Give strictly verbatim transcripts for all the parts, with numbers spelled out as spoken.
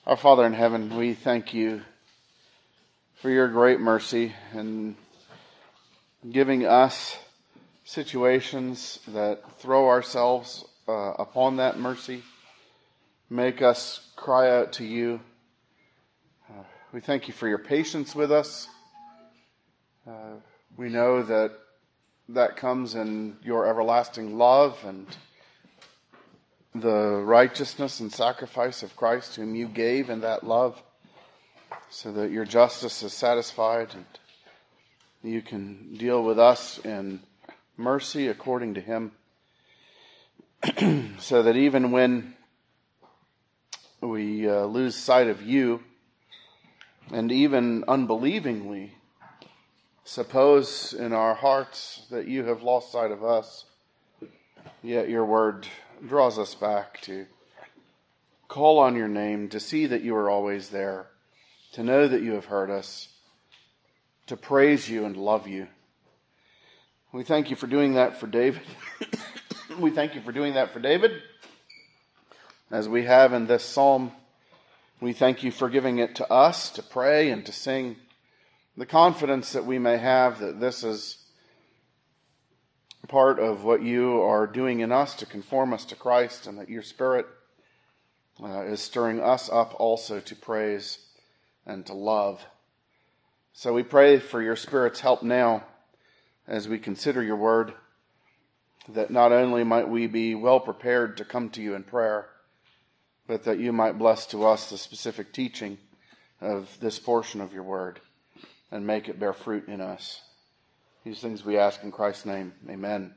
Our Father in heaven, we thank you for your great mercy and giving us situations that throw ourselves uh, upon that mercy, make us cry out to you. Uh, we thank you for your patience with us. Uh, we know that that comes in your everlasting love and the righteousness and sacrifice of Christ, whom you gave in that love, so that your justice is satisfied and you can deal with us in mercy according to him, so that even when we uh, lose sight of you and even unbelievingly suppose in our hearts that you have lost sight of us, yet your word draws us back to call on your name, to see that you are always there, to know that you have heard us, to praise you and love you. We thank you for doing that for David. We thank you for doing that for David, as we have in this psalm. We thank you for giving it to us to pray and to sing, the confidence that we may have that this is part of what you are doing in us to conform us to Christ, and that your Spirit uh, is stirring us up also to praise and to love. So we pray for your Spirit's help now as we consider your word, that not only might we be well prepared to come to you in prayer, but that you might bless to us the specific teaching of this portion of your word and make it bear fruit in us. These things we ask in Christ's name. Amen.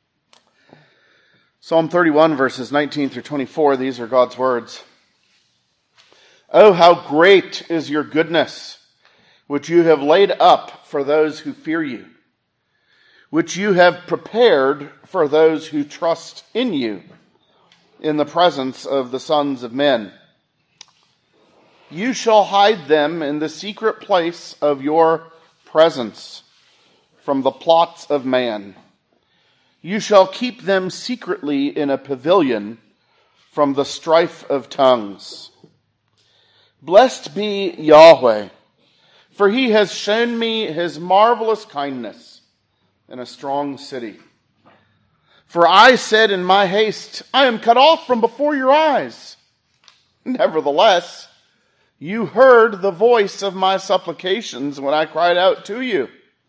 Psalm thirty-one, verses nineteen through twenty-four, these are God's words. Oh, how great is your goodness, which you have laid up for those who fear you, which you have prepared for those who trust in you, in the presence of the sons of men. You shall hide them in the secret place of your presence from the plots of man. You shall keep them secretly in a pavilion from the strife of tongues. Blessed be Yahweh, for he has shown me his marvelous kindness in a strong city. For I said in my haste, I am cut off from before your eyes. Nevertheless, you heard the voice of my supplications when I cried out to you.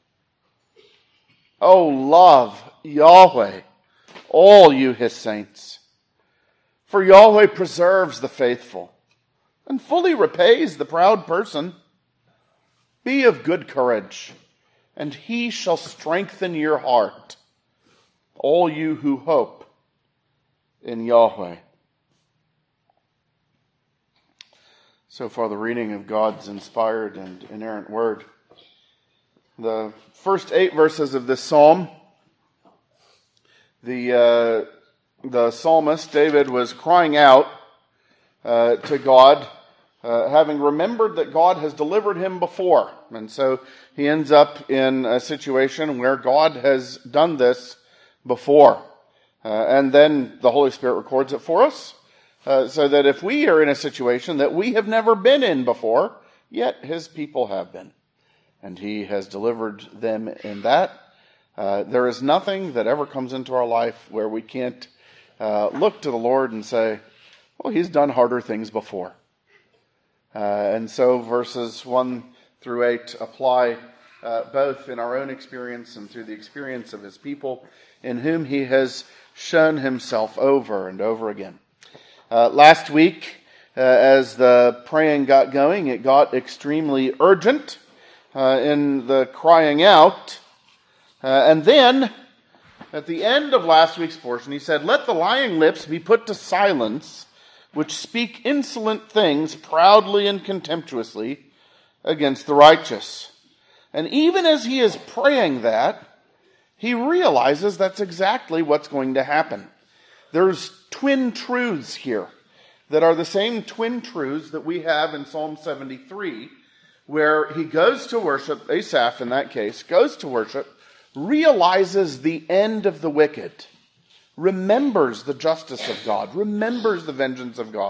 Oh, love Yahweh, all you his saints. For Yahweh preserves the faithful and fully repays the proud person. Be of good courage, and he shall strengthen your heart, all you who hope in Yahweh. So far, the reading of God's inspired and inerrant word. The first eight verses of this psalm, the uh, the psalmist David was crying out uh, to God, uh, having remembered that God has delivered him before, and so he ends up in a situation where God has done this before, uh, and then the Holy Spirit records it for us, uh, so that if we are in a situation that we have never been in before, yet his people have been. And he has delivered them in that. Uh, there is nothing that ever comes into our life where we can't uh, look to the Lord and say, well, he's done harder things before. Uh, and so verses one through eight apply uh, both in our own experience and through the experience of his people, in whom he has shown himself over and over again. Uh, last week, uh, as the praying got going, it got extremely urgent Uh, in the crying out. Uh, and then, at the end of last week's portion, he said, let the lying lips be put to silence, which speak insolent things proudly and contemptuously against the righteous. And even as he is praying that, he realizes that's exactly what's going to happen. There's twin truths here that are the same twin truths that we have in Psalm seventy-three, where he goes to worship, Asaph in that case, goes to worship, realizes the end of the wicked, remembers the justice of God, remembers the vengeance of God,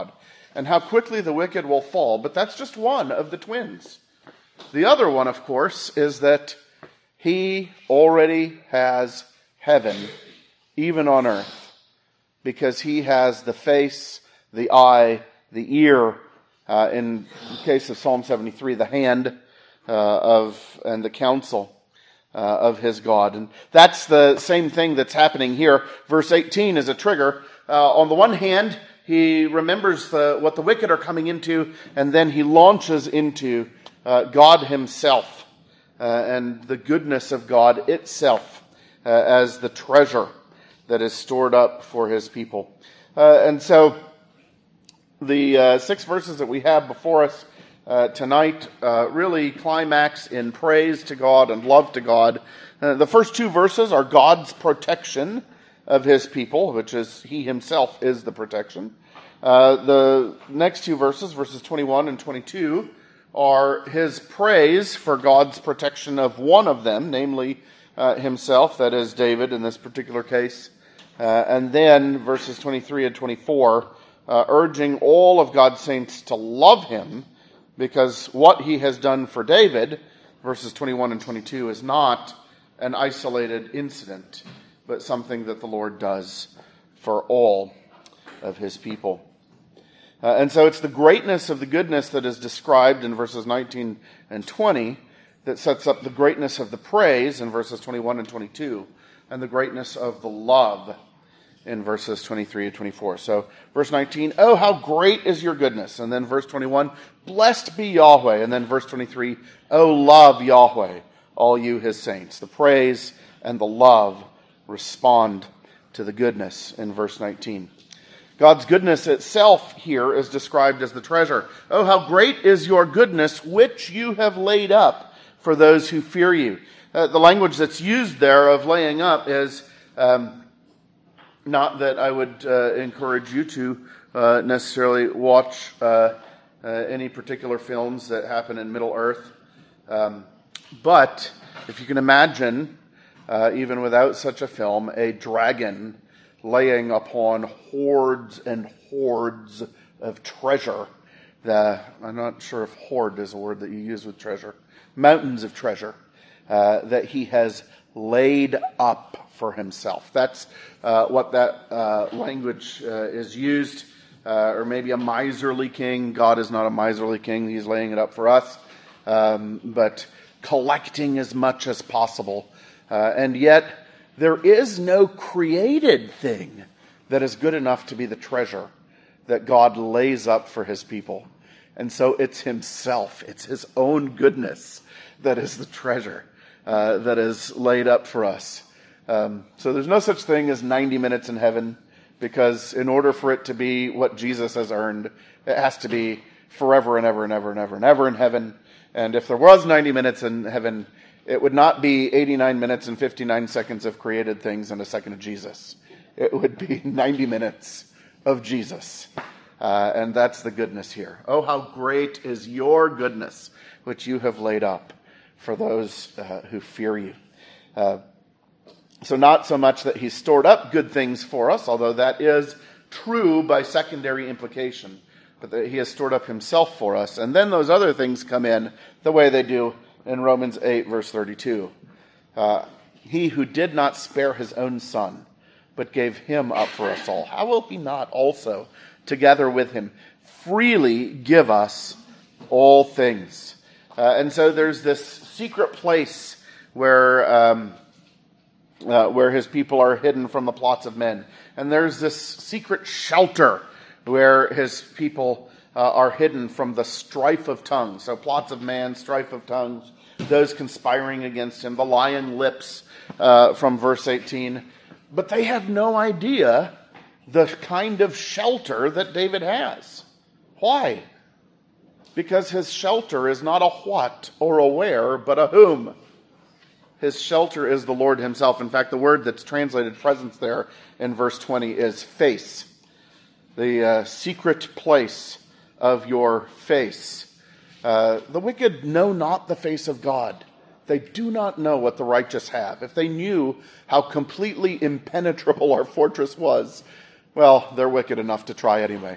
and how quickly the wicked will fall. But that's just one of the twins. The other one, of course, is that he already has heaven, even on earth, because he has the face, the eye, the ear, uh, in the case of Psalm seventy-three, the hand uh, of and the counsel uh, of his God. And that's the same thing that's happening here. Verse eighteen is a trigger. Uh, on the one hand, he remembers the, what the wicked are coming into, and then he launches into uh, God himself uh, and the goodness of God itself uh, as the treasure that is stored up for his people. Uh, and so the uh, six verses that we have before us uh, tonight uh, really climax in praise to God and love to God. Uh, the first two verses are God's protection of his people, which is he himself is the protection. Uh, the next two verses, verses twenty-one and twenty-two, are his praise for God's protection of one of them, namely uh, himself, that is David in this particular case. Uh, and then verses twenty-three and twenty-four, uh, urging all of God's saints to love him, because what he has done for David, verses twenty-one and twenty-two, is not an isolated incident, but something that the Lord does for all of his people. Uh, and so it's the greatness of the goodness that is described in verses nineteen and twenty that sets up the greatness of the praise in verses twenty-one and twenty-two, and the greatness of the love in verses twenty-three and twenty-four. So verse nineteen, oh, how great is your goodness. And then verse twenty-one, blessed be Yahweh. And then verse twenty-three, oh, love Yahweh, all you his saints. The praise and the love respond to the goodness in verse nineteen. God's goodness itself here is described as the treasure. Oh, how great is your goodness, which you have laid up for those who fear you. Uh, the language that's used there of laying up is um, not that I would uh, encourage you to uh, necessarily watch uh, uh, any particular films that happen in Middle Earth. Um, but if you can imagine, uh, even without such a film, a dragon laying upon hordes and hordes of treasure. The, I'm not sure if hoard is a word that you use with treasure. Mountains of treasure uh, that he has laid up for himself. That's uh, what that uh, language uh, is used. Uh, or maybe a miserly king. God is not a miserly king. He's laying it up for us. Um, but collecting as much as possible. Uh, and yet, there is no created thing that is good enough to be the treasure that God lays up for his people. And so it's himself, it's his own goodness that is the treasure uh, that is laid up for us. Um, so there's no such thing as ninety minutes in heaven, because in order for it to be what Jesus has earned, it has to be forever and ever and ever and ever and ever in heaven. And if there was ninety minutes in heaven, it would not be eighty-nine minutes and fifty-nine seconds of created things and a second of Jesus. It would be ninety minutes of Jesus. Uh, and that's the goodness here. Oh, how great is your goodness, which you have laid up for those uh, who fear you. Uh, so not so much that he's stored up good things for us, although that is true by secondary implication, but that he has stored up himself for us. And then those other things come in the way they do in Romans eight, verse thirty-two. Uh, he who did not spare his own son, but gave him up for us all, how will he not also, together with him, freely give us all things? Uh, and so there's this secret place where um, uh, where his people are hidden from the plots of men. And there's this secret shelter where his people Uh, are hidden from the strife of tongues. So plots of man, strife of tongues, those conspiring against him, the lying lips uh, from verse eighteen. But they have no idea the kind of shelter that David has. Why? Because his shelter is not a what or a where, but a whom. His shelter is the Lord himself. In fact, the word that's translated presence there in verse twenty is face. The uh, secret place of your face. Uh, the wicked know not the face of God. They do not know what the righteous have. If they knew how completely impenetrable our fortress was, well, they're wicked enough to try anyway.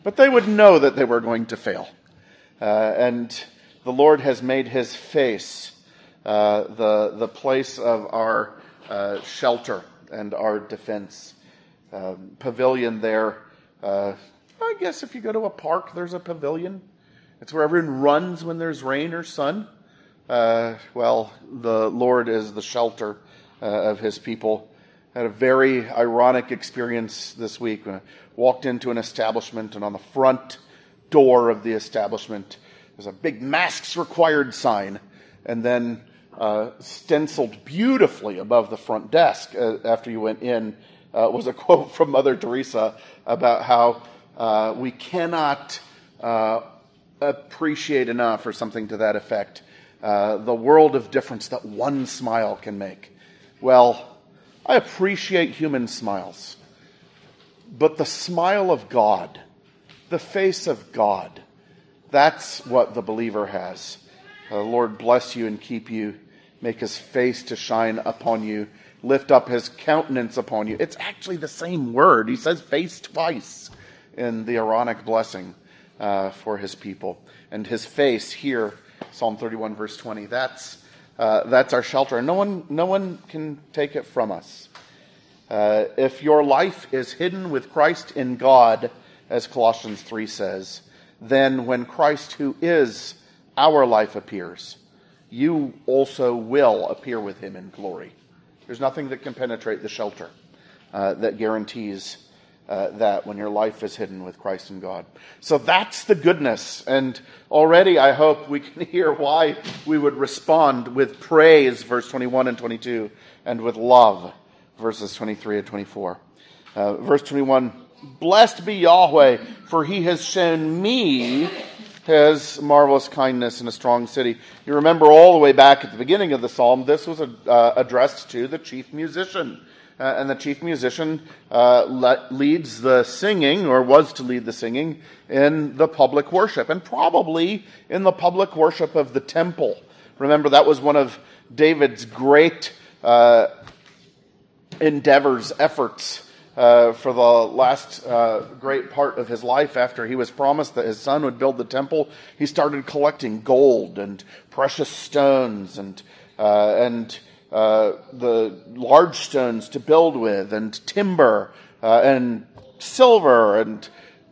but they would know that they were going to fail. Uh, and the Lord has made his face uh, the, the place of our uh, shelter and our defense. Um, pavilion there. Uh, I guess if you go to a park, there's a pavilion. It's where everyone runs when there's rain or sun. Uh, well, the Lord is the shelter uh, of his people. I had a very ironic experience this week when I walked into an establishment, and on the front door of the establishment there's a big masks required sign, and then uh, stenciled beautifully above the front desk uh, after you went in uh, was a quote from Mother Teresa about how uh, we cannot uh, appreciate enough, or something to that effect, uh, the world of difference that one smile can make. Well, I appreciate human smiles, but the smile of God, the face of God, that's what the believer has. Uh, Lord bless you and keep you, make his face to shine upon you, lift up his countenance upon you. It's actually the same word. He says face twice in the Aaronic blessing uh, for his people. And his face here, Psalm thirty-one, verse twenty, that's uh, that's our shelter. And no one, no one can take it from us. Uh, if your life is hidden with Christ in God, as Colossians three says, then when Christ, who is our life, appears, you also will appear with him in glory. There's nothing that can penetrate the shelter uh, that guarantees uh, that when your life is hidden with Christ in God. So that's the goodness. And already I hope we can hear why we would respond with praise, verse twenty-one and twenty-two, and with love, verses twenty-three and twenty-four. Uh, verse twenty-one, blessed be Yahweh, for he has shown me his marvelous kindness in a strong city. You remember all the way back at the beginning of the psalm, this was uh, addressed to the chief musician. Uh, and the chief musician uh, le- leads the singing, or was to lead the singing, in the public worship, and probably in the public worship of the temple. Remember, that was one of David's great uh, endeavors, efforts, Uh, for the last uh, great part of his life. After he was promised that his son would build the temple, he started collecting gold and precious stones and uh, and uh, the large stones to build with, and timber uh, and silver and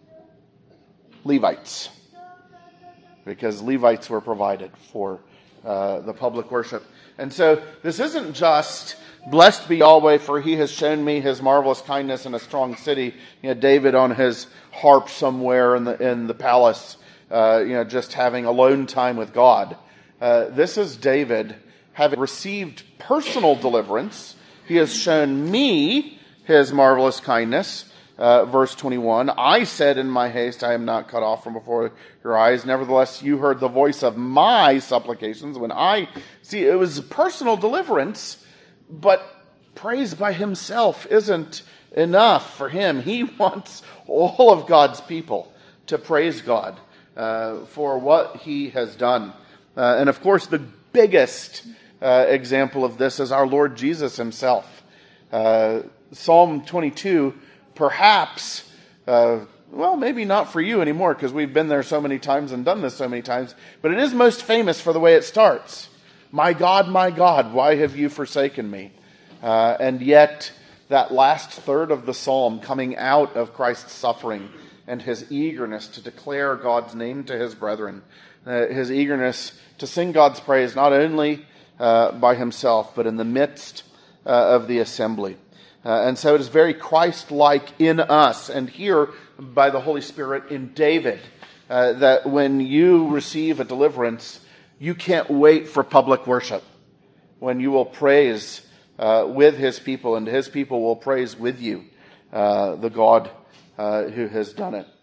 Levites, because Levites were provided for uh, the public worship. And so this isn't just blessed be Yahweh, for he has shown me his marvelous kindness in a strong city. You know, David on his harp somewhere in the in the palace, uh, you know, just having alone time with God. Uh, this is David having received personal deliverance. He has shown me his marvelous kindness. Uh, verse twenty-one, I said in my haste, I am not cut off from before your eyes. Nevertheless, you heard the voice of my supplications when I... See, it was personal deliverance, but praise by himself isn't enough for him. He wants all of God's people to praise God uh, for what he has done. Uh, and of course, the biggest uh, example of this is our Lord Jesus himself. Uh, Psalm twenty-two, perhaps, uh, well, maybe not for you anymore, because we've been there so many times and done this so many times, but it is most famous for the way it starts. My God, my God, why have you forsaken me? Uh, and yet, that last third of the psalm, coming out of Christ's suffering and his eagerness to declare God's name to his brethren, uh, his eagerness to sing God's praise not only uh, by himself, but in the midst uh, of the assembly. Uh, and so it is very Christ-like in us, and here by the Holy Spirit in David, uh, that when you receive a deliverance, you can't wait for public worship, when you will praise uh, with his people, and his people will praise with you uh, the God uh, who has done it.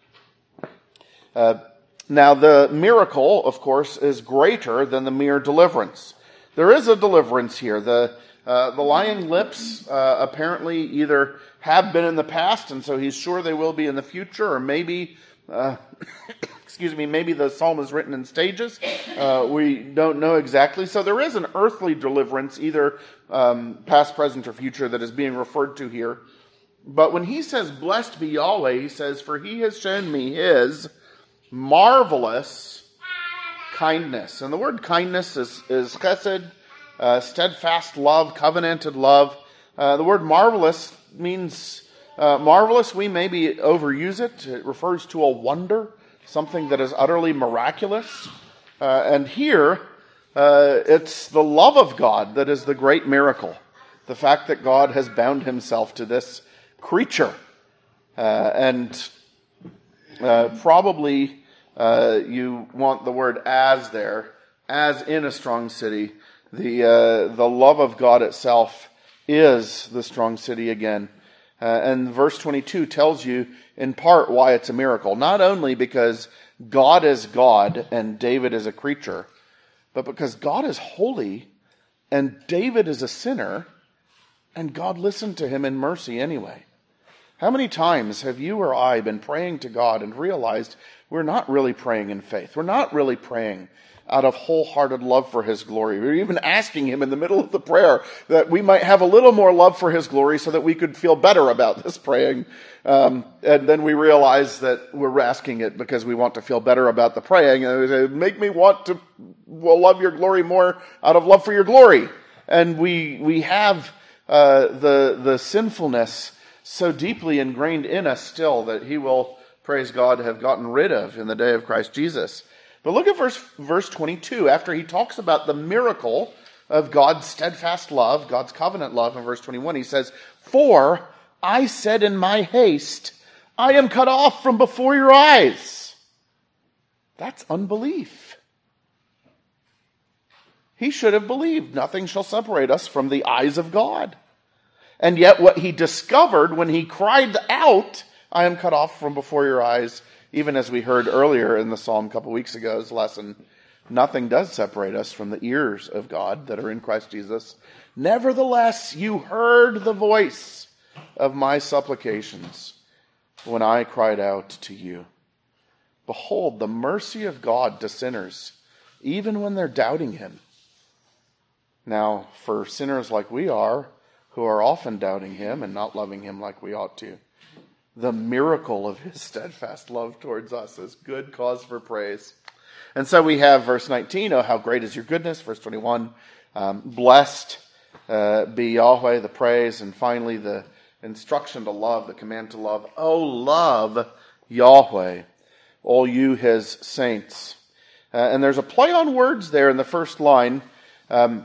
Uh, now, the miracle, of course, is greater than the mere deliverance. There is a deliverance here. The uh, the lying lips uh, apparently either have been in the past, and so he's sure they will be in the future, or maybe... Uh, Excuse me, maybe the psalm is written in stages. Uh, we don't know exactly. So there is an earthly deliverance, either um, past, present, or future, that is being referred to here. But when he says, blessed be Yahweh, he says, for he has shown me his marvelous kindness. And the word kindness is, is chesed, uh, steadfast love, covenanted love. Uh, the word marvelous means, uh, marvelous, we maybe overuse it. It refers to a wonder, something that is utterly miraculous. Uh, and here, uh, it's the love of God that is the great miracle. The fact that God has bound himself to this creature. Uh, and uh, probably uh, you want the word as there, as in a strong city. The, uh, the love of God itself is the strong city again. Uh, and verse twenty-two tells you in part why it's a miracle. Not only because God is God and David is a creature, but because God is holy and David is a sinner and God listened to him in mercy anyway. How many times have you or I been praying to God and realized we're not really praying in faith? We're not really praying out of wholehearted love for his glory. We're even asking him in the middle of the prayer that we might have a little more love for his glory so that we could feel better about this praying. Um, and then we realize that we're asking it because we want to feel better about the praying. And we say, make me want to well, love your glory more out of love for your glory. And we we have uh, the the sinfulness so deeply ingrained in us still that he will, praise God, have gotten rid of in the day of Christ Jesus. But look at verse, verse twenty-two. After he talks about the miracle of God's steadfast love, God's covenant love, in verse twenty-one, he says, for I said in my haste, I am cut off from before your eyes. That's unbelief. He should have believed nothing shall separate us from the eyes of God. And yet what he discovered when he cried out, I am cut off from before your eyes, even as we heard earlier in the psalm a couple weeks ago's lesson, nothing does separate us from the ears of God that are in Christ Jesus. Nevertheless, you heard the voice of my supplications when I cried out to you. Behold, the mercy of God to sinners, even when they're doubting him. Now, for sinners like we are, who are often doubting him and not loving him like we ought to, the miracle of his steadfast love towards us is good cause for praise. And so we have verse nineteen, oh, how great is your goodness. Verse twenty-one, um, blessed uh, be Yahweh, the praise. And finally, the instruction to love, the command to love. Oh, love Yahweh, all you his saints. Uh, and there's a play on words there in the first line. Um,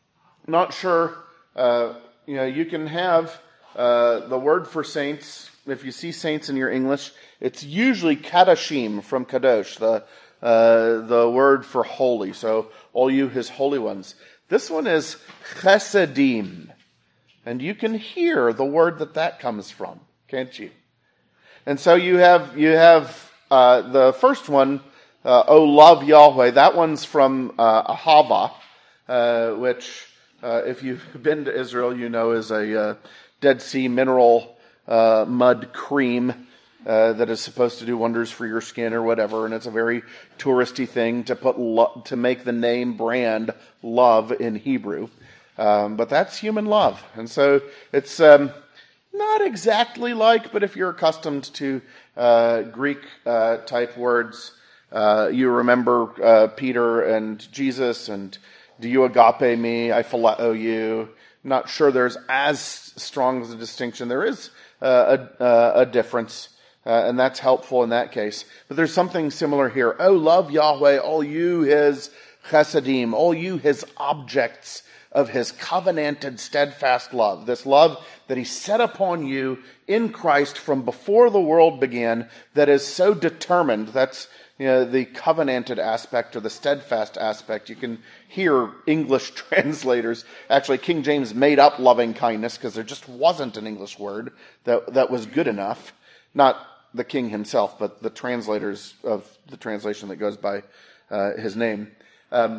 not sure, uh, you know, you can have uh, the word for saints. If you see saints in your English, it's usually kadoshim from kadosh, the uh, the word for holy. So all you his holy ones. This one is chesedim, and you can hear the word that that comes from, can't you? And so you have you have uh, the first one, uh, oh love Yahweh. That one's from uh, ahava, uh, which uh, if you've been to Israel, you know is a uh, Dead Sea mineral. Uh, mud cream uh, that is supposed to do wonders for your skin or whatever, and it's a very touristy thing to put lo- to make the name brand love in Hebrew, um, but that's human love, and so it's um, not exactly like. But if you're accustomed to uh, Greek uh, type words, uh, you remember uh, Peter and Jesus, and do you agape me? I phileo you. Not sure there's as strong as a distinction. There is Uh, a, uh, a difference, uh, and that's helpful in that case. But there's something similar here. Oh, love Yahweh, all you his chesedim, all you his objects of his covenanted, steadfast love. This love that he set upon you in Christ from before the world began, that is so determined. That's you know, the covenanted aspect or the steadfast aspect. You can hear English translators. Actually, King James made up loving kindness because there just wasn't an English word that, that was good enough. Not the king himself, but the translators of the translation that goes by uh, his name. Um,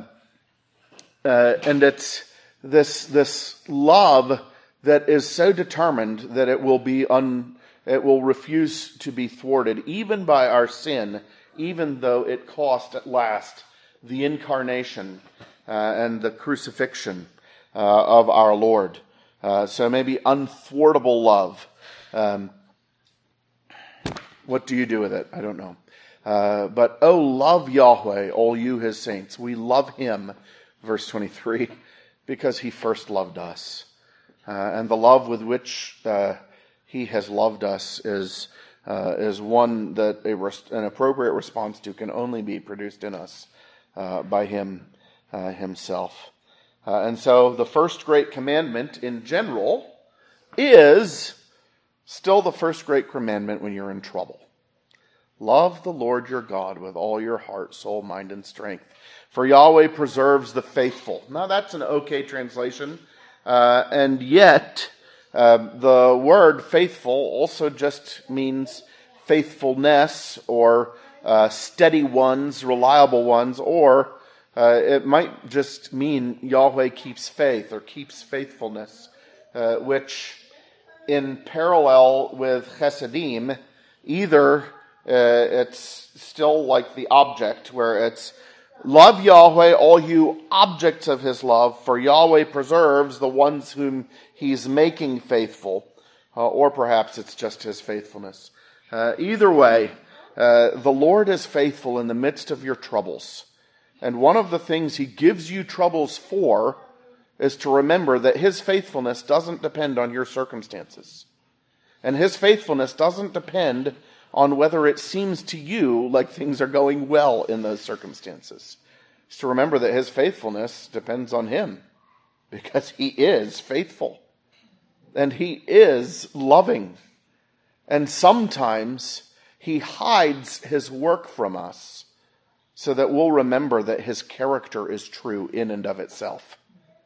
uh, and it's this, this love that is so determined that it will be un, it will refuse to be thwarted, even by our sin, even though it cost at last the incarnation uh, and the crucifixion uh, of our Lord. Uh, so maybe unthwartable love. Um, what do you do with it? I don't know. Uh, but, oh, love Yahweh, all you his saints. We love him, verse twenty-three, because he first loved us. Uh, and the love with which uh, he has loved us is uh, is one that a res- an appropriate response to can only be produced in us uh, by him uh, himself. Uh, and so the first great commandment in general is still the first great commandment when you're in trouble. Love the Lord your God with all your heart, soul, mind, and strength. For Yahweh preserves the faithful. Now that's an okay translation. Uh, and yet, uh, the word faithful also just means faithfulness or uh, steady ones, reliable ones, or uh, it might just mean Yahweh keeps faith or keeps faithfulness, uh, which in parallel with Chesedim, either Uh, it's still like the object, where it's love Yahweh, all you objects of his love, for Yahweh preserves the ones whom he's making faithful. Uh, or perhaps it's just his faithfulness. Uh, either way, uh, the Lord is faithful in the midst of your troubles. And one of the things he gives you troubles for is to remember that his faithfulness doesn't depend on your circumstances. And his faithfulness doesn't depend on whether it seems to you like things are going well in those circumstances. It's to remember that his faithfulness depends on him, because he is faithful. And he is loving. And sometimes he hides his work from us so that we'll remember that his character is true in and of itself.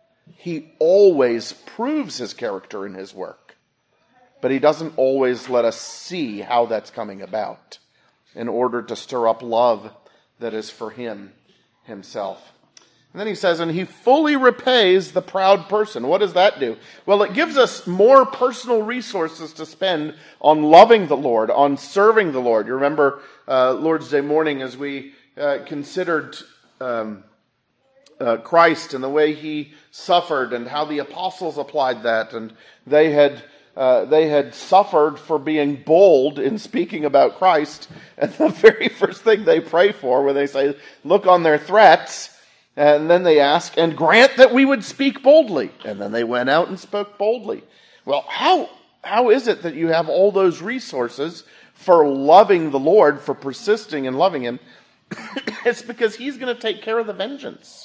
He always proves his character in his work. But he doesn't always let us see how that's coming about in order to stir up love that is for him himself. And then he says, and he fully repays the proud person. What does that do? Well, it gives us more personal resources to spend on loving the Lord, on serving the Lord. You remember uh, Lord's Day morning as we uh, considered um, uh, Christ and the way he suffered and how the apostles applied that. And they had Uh, they had suffered for being bold in speaking about Christ. And the very first thing they pray for, when they say, look on their threats, and then they ask, and grant that we would speak boldly. And then they went out and spoke boldly. Well, how how is it that you have all those resources for loving the Lord, for persisting in loving him? It's because he's going to take care of the vengeance.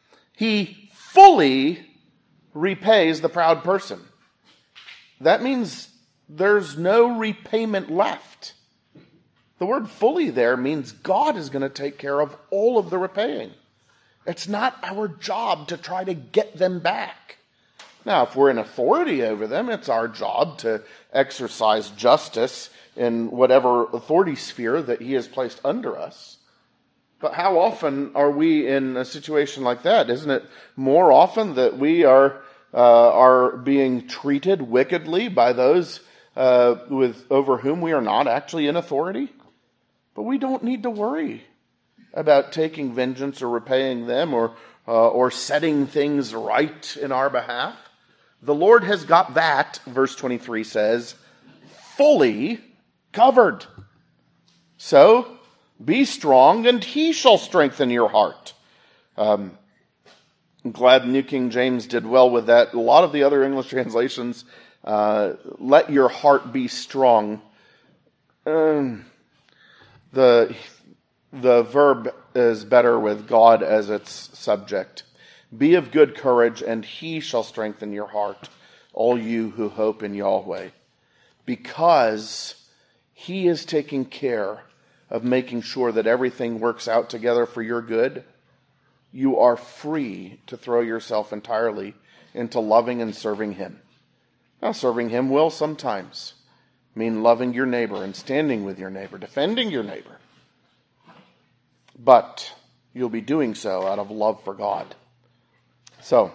He fully repays the proud person. That means there's no repayment left. The word fully there means God is going to take care of all of the repaying. It's not our job to try to get them back. Now, if we're in authority over them, it's our job to exercise justice in whatever authority sphere that he has placed under us. But how often are we in a situation like that? Isn't it more often that we are Uh, are being treated wickedly by those uh, with over whom we are not actually in authority? But we don't need to worry about taking vengeance or repaying them or uh, or setting things right in our behalf. The Lord has got that, verse twenty-three says, fully covered. So be strong, and he shall strengthen your heart. Um, I'm glad New King James did well with that. A lot of the other English translations, uh, let your heart be strong. Um, the, the verb is better with God as its subject. Be of good courage, and he shall strengthen your heart, all you who hope in Yahweh. Because he is taking care of making sure that everything works out together for your good, you are free to throw yourself entirely into loving and serving him. Now, serving him will sometimes mean loving your neighbor and standing with your neighbor, defending your neighbor. But you'll be doing so out of love for God. So,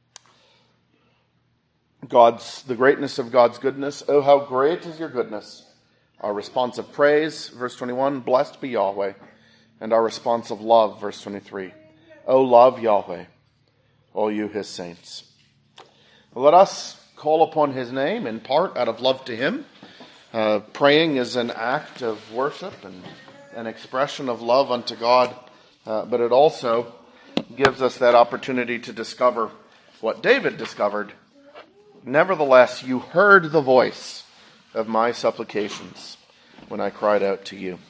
God's the greatness of God's goodness. Oh, how great is your goodness. Our response of praise, verse twenty-one, blessed be Yahweh. And our response of love, verse twenty-three. O love Yahweh, all you his saints. Let us call upon his name in part out of love to him, Uh, praying is an act of worship and an expression of love unto God, uh, but it also gives us that opportunity to discover what David discovered. Nevertheless, you heard the voice of my supplications when I cried out to you.